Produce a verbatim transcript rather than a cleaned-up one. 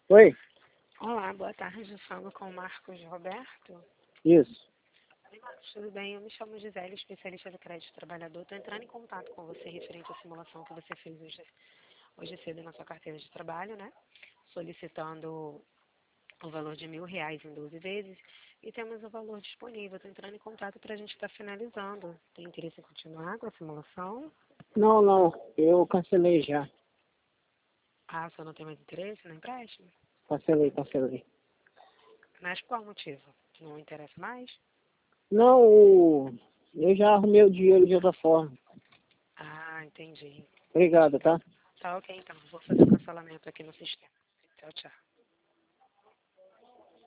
Oi? Olá, boa tarde. Falo com o Marcos Roberto. Isso. Oi, Marcos, tudo bem? Eu me chamo Gisele, especialista do crédito trabalhador. Estou entrando em contato com você referente à simulação que você fez hoje, hoje cedo na sua carteira de trabalho, né? Solicitando o valor de mil reais em doze vezes e temos o valor disponível. Estou entrando em contato para a gente estar finalizando. Tem interesse em continuar com a simulação? Não, não. Eu cancelei já. Ah, você não tem mais interesse no empréstimo? Cancelei, cancelei. Mas qual motivo? Não interessa mais? Não, o- eu já arrumei o dinheiro de outra forma. Ah, entendi. Obrigado, tá? Tá ok, então. Vou fazer o cancelamento aqui no sistema. Tchau, tchau.